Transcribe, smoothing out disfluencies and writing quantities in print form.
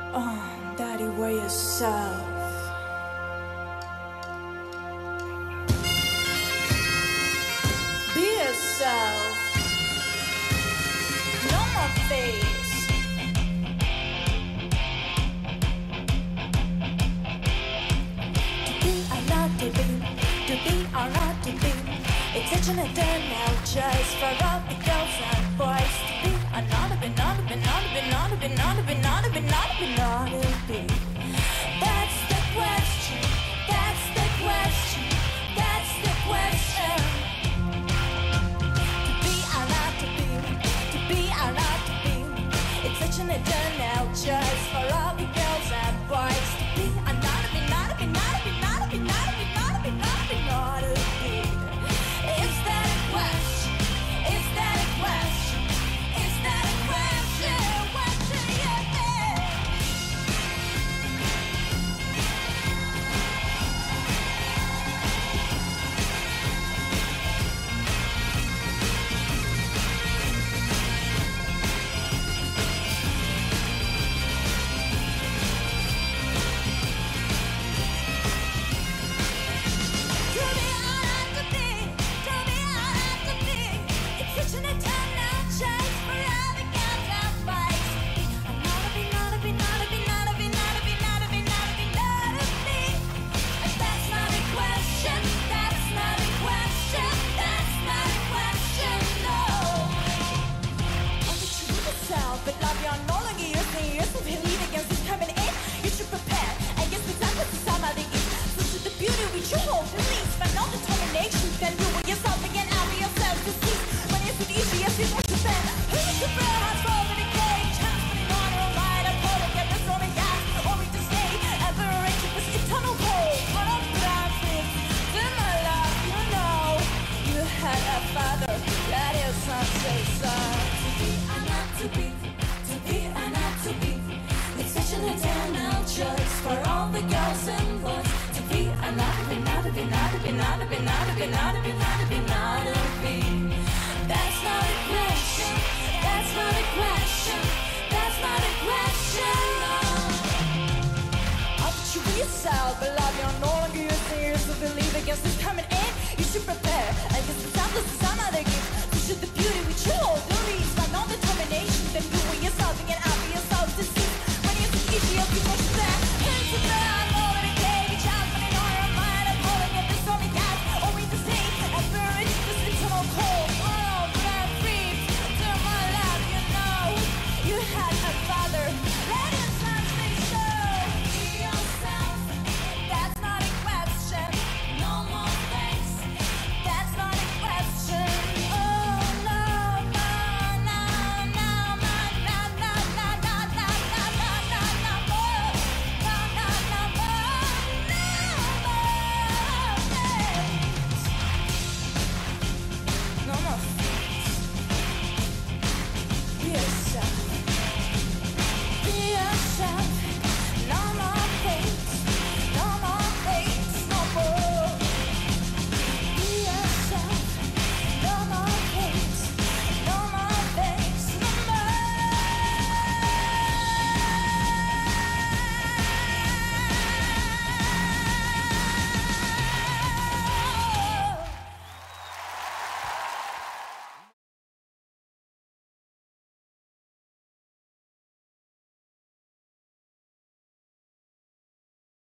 Oh, Daddy, wear yourself. Be yourself. No more face. To be or not to be, it's such an eternal now just for all the girls and boys. To be or not to be, not to be, not to be, not to be, not to be, not to be, not to be, not to be. That's the question. That's the question. That's the question. To be or not to be, to be or not to be, it's such an eternal now just for all the girls and boys. To be or not to be, not to be, not to be, not to be, not to be, not to be, not to be, not to be. Is that a question? Is that a question? Is that a question? What do you think? To be or not to be, to be or not to be, it's such an eternal chase for all the girls and boys. I'm not to be, not to be, not to be, not to be, not to be, not to be, not to be, not to be. And that's not a question. That's not a question. That's not a question. No. On the truth itself, but love you are no longer using years of lead against this permanent aim. You should prepare. And yes, the time was the time of the east. So to the beauty which you hold, release. Find all determination. Then you with yourself again, out of yourself to cease. When is it easy? Yes, it's what you said. Who is the real house over the cage? Chance putting on her light. A photo, get this on a gas. Or we just stay. Ever raging with eternal cold. But I'm dancing. In my life, you know. You had a father. That is son, say son. To be or not to be. To be or not to be. It's such an eternal choice for all the girls and boys. To be or not to be, not to be, not to be, not to be, not to be, not to be, not to be, not to be.